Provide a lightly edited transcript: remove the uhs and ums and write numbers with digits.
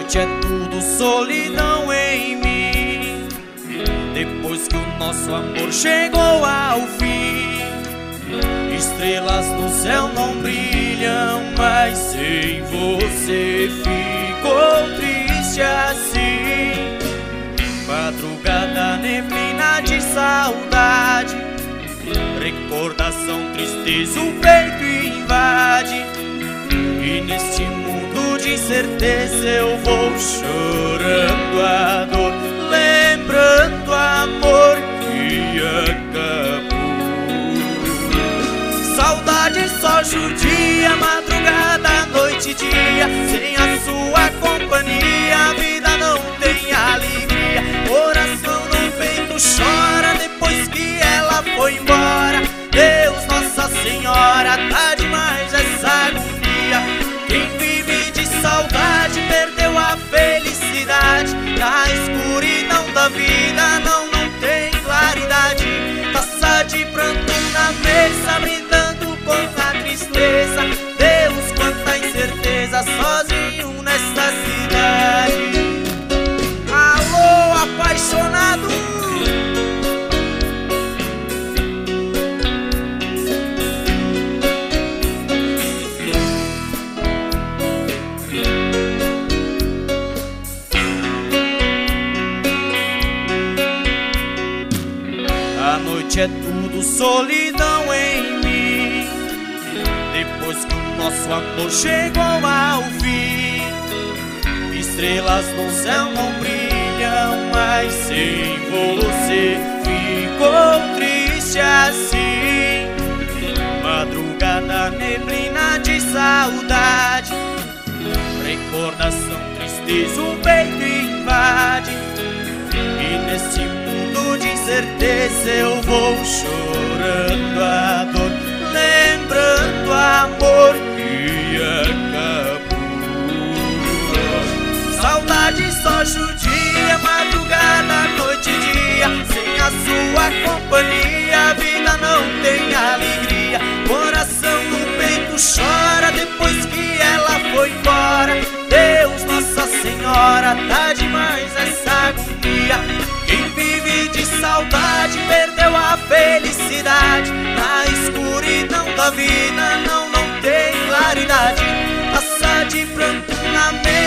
noite é tudo solidão em mim. Depois que o nosso amor chegou ao fim, estrelas no céu não brilham, mas sem você ficou triste assim. Madrugada, neblina de saudade, recordação, tristeza, o peito invade. E neste mundo de incerteza eu vou chorando a dor, lembrando o amor que acabou. Saudade só judia, madrugada, noite e dia. Sem a sua companhia a vida não tem alegria. Coração no peito chora depois que ela foi embora. Deus, Nossa Senhora, tá demais essa agonia. Quem vive de saudade perdeu a felicidade. Na escuridão da vida não tem claridade. Taça de pranto na mesa, brindando com a tristeza. Deus, quanta incerteza, sozinho nesta cidade. Alô, apaixonado! A noite é tudo solidão em mim. Depois que o nosso amor chegou ao fim, estrelas no céu não brilham, mas sem você ficou triste assim. Madrugada, neblina de saudade, recordação, tristeza, o peito invade. E nesse mundo de incerteza eu vou chorando a dor, lembrando o amor que acabou. Saudade só judia, madrugada, noite e dia. Sem a sua companhia a vida não tem alegria. Coração no peito chora depois que ela foi embora. Deus, Nossa Senhora, tá demais essa agonia. Quem vive de saudade perdeu a felicidade. Na escuridão da vida não tem claridade. Taça de pranto na mesa,